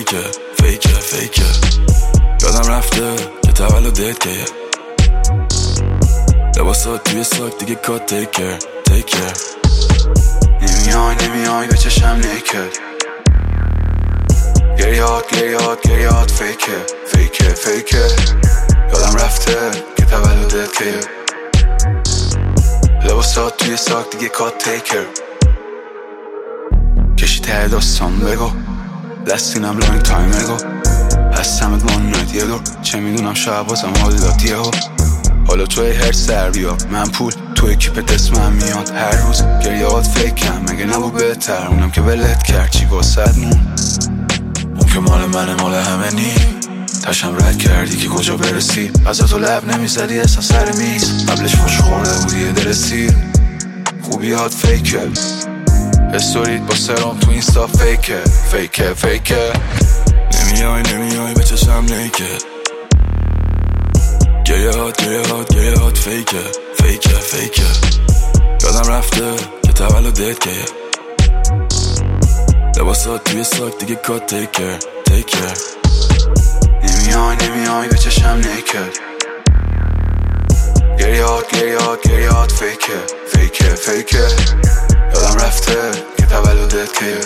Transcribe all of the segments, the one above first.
فیکه یادم رفته که تولدت که لباسات توی ساک دیگه کات تیکر نمیای به چشم نیکر گریات فیکه یادم رفته که تولدت که لباسات توی ساک دیگه کات تیکر کشی ته داستان بگو دستینم لانگ تایم اگو هستمت مانونت یه دور چه میدونم شاید بازم حال داد یهو حالا توی هر سر بیا من پول تو اکیپت اسمم میاد هر روز گریات فیکم مگه نبود بهتر اونم که ولت کرد چی واسد مون اون که مال منه مال همه نی تشم رد کردی که کجا برسی از تو لب نمیزدی اصلا سر میز قبلش فش خورده بودی درستی خوبیات فیکه استوریت با سرام تو اینستا فیکه نمیای به چشم نیکه گریهات فیکه یادم رفته که تولدت که لباسات توی ساک دیگه کات تیکر نمیای به چشم نیکه گریهات فیکه یادم رفته که تولدت که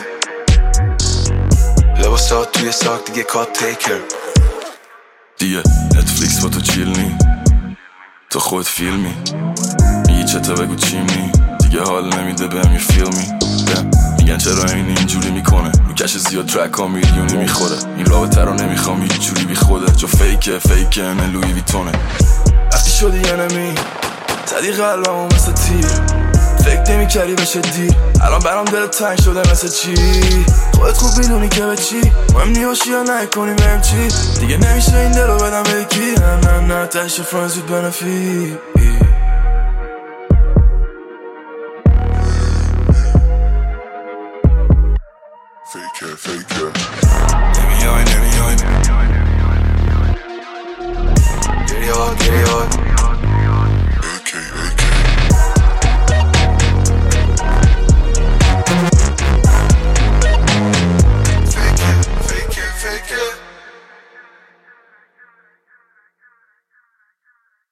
لباسات توی ساک دیگه کات تیکر دیگه نتفلیکس با تو چیل نی تو خود فیلمی میگی چطور بگو چیمنی دیگه حال نمیده بهم یه فیلمی میگن چرا اینجوری میکنه میکش زیاد ترک ها میلیونی میخوره این رابطه رو نمیخوام هیچ جوری بی خوده چو فیکه نه لوی ویتونه وقتی شدی یه نمی زدی قلبمو مثل تیر فکر نمی‌کردی بشه دیر الان برام دلت تنگ شده مثل چی خودت خوب میدونی که به چی مهم نیاشی یا نکنی بهم چی دیگه نمیشه این دل رو بدم به یکی نه تش فرانز وید بنفی فیکه نمیای گریات